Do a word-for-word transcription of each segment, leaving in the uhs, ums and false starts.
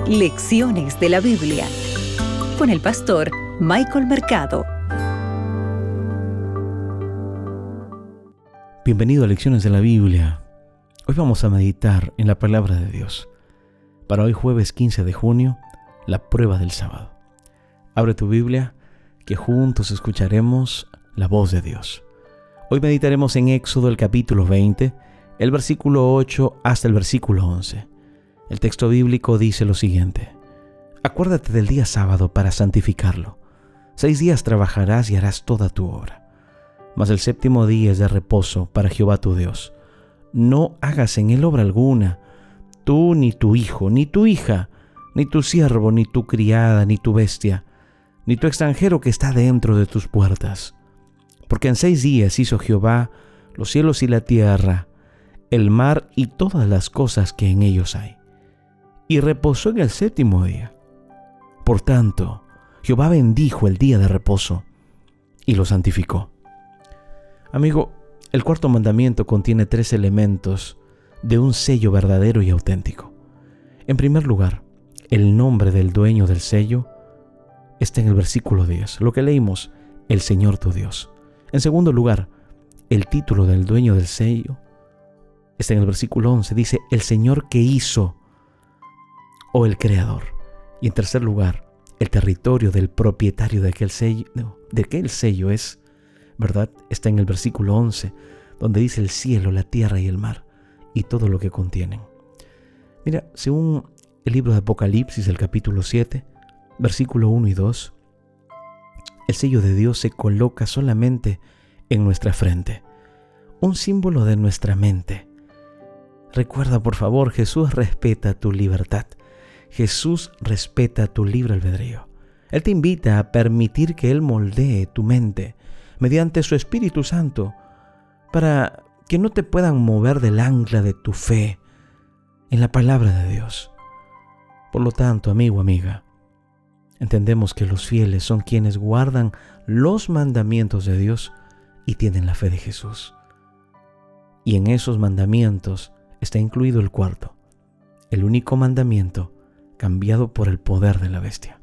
Lecciones de la Biblia con el pastor Michael Mercado. Bienvenido a Lecciones de la Biblia. Hoy vamos a meditar en la palabra de Dios. Para hoy jueves quince de junio, la prueba del sábado. Abre tu Biblia, que juntos escucharemos la voz de Dios. Hoy meditaremos en Éxodo el capítulo veinte, el versículo ocho hasta el versículo once. El texto bíblico dice lo siguiente: Acuérdate del día sábado para santificarlo. Seis días trabajarás y harás toda tu obra. Mas el séptimo día es de reposo para Jehová tu Dios. No hagas en él obra alguna, tú ni tu hijo, ni tu hija, ni tu siervo, ni tu criada, ni tu bestia, ni tu extranjero que está dentro de tus puertas. Porque en seis días hizo Jehová los cielos y la tierra, el mar y todas las cosas que en ellos hay. Y reposó en el séptimo día. Por tanto, Jehová bendijo el día de reposo y lo santificó. Amigo, el cuarto mandamiento contiene tres elementos de un sello verdadero y auténtico. En primer lugar, el nombre del dueño del sello está en el versículo diez, lo que leímos, el Señor tu Dios. En segundo lugar, el título del dueño del sello está en el versículo once, dice el Señor que hizo, o el Creador. Y en tercer lugar, el territorio del propietario de aquel sello, no, de aquel sello es, ¿verdad? Está en el versículo once, donde dice el cielo, la tierra y el mar, y todo lo que contienen. Mira, según el libro de Apocalipsis, el capítulo siete, versículo uno y dos, el sello de Dios se coloca solamente en nuestra frente, un símbolo de nuestra mente. Recuerda, por favor, Jesús respeta tu libertad. Jesús respeta tu libre albedrío. Él te invita a permitir que Él moldee tu mente mediante su Espíritu Santo para que no te puedan mover del ancla de tu fe en la palabra de Dios. Por lo tanto, amigo, amiga, entendemos que los fieles son quienes guardan los mandamientos de Dios y tienen la fe de Jesús. Y en esos mandamientos está incluido el cuarto, el único mandamiento cambiado por el poder de la bestia.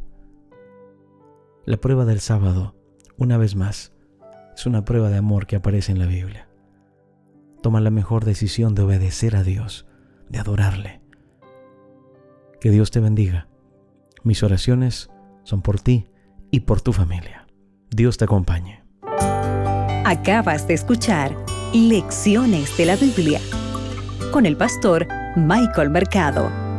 La prueba del sábado, una vez más, es una prueba de amor que aparece en la Biblia. Toma la mejor decisión de obedecer a Dios, de adorarle. Que Dios te bendiga. Mis oraciones son por ti y por tu familia. Dios te acompañe. Acabas de escuchar Lecciones de la Biblia con el pastor Michael Mercado.